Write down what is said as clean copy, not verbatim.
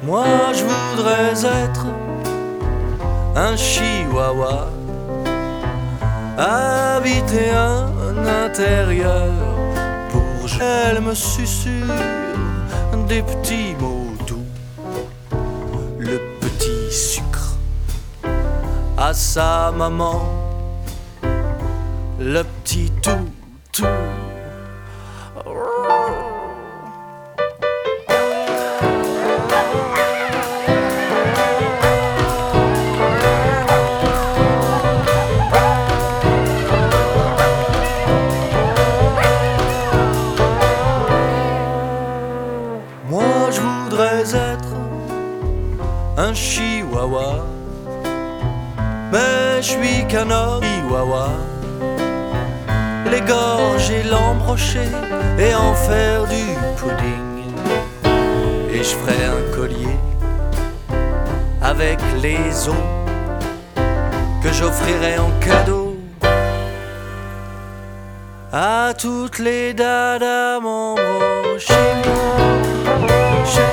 Moi je voudrais être un chihuahua, habiter un intérieur pour elle me susurre des petits mots doux, le petit sucre à sa maman, le petit tout. Moi je voudrais être un chihuahua, mais je suis qu'un homme chihuahua, l'égorger, l'embrocher et en faire du pudding. Et je ferai un collier avec les os que j'offrirai en cadeau à toutes les dadas membres chez moi.